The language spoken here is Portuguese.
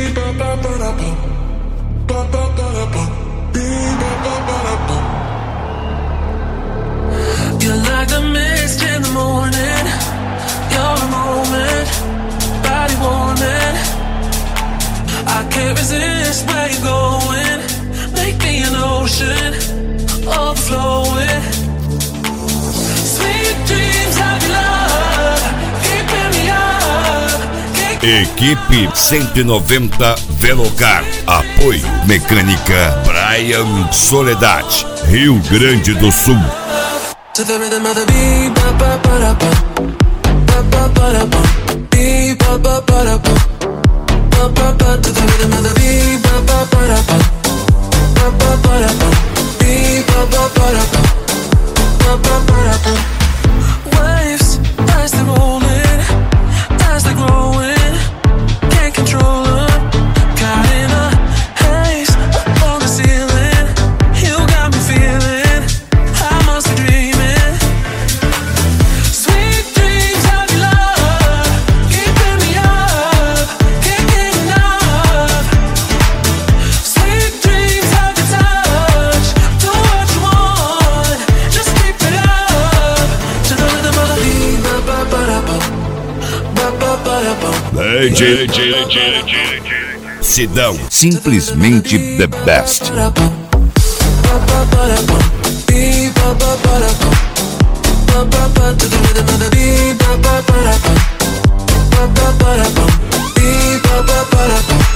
You're like the mist in the morning. You're a moment, body warming. I can't resist where you're going. Make me an ocean, overflowing. Sweet dreams of your love, keeping me up. Equipe 190 Velocar. Apoio Mecânica Brian Soledade, Rio Grande do Sul. To the rhythm of the beat, ba ba ba da ba, ba ba ba da ba, beat ba ba ba da ba, ba ba ba. To the rhythm of the beat, ba ba ba da ba, ba ba ba da ba, beat ba ba ba da ba, ba ba ba da ba. Waves as they're rolling, as they're growing, can't control them. Caught in a haze up on the ceiling, you got me feeling I must be dreaming. Sidão, simplesmente the best. Ba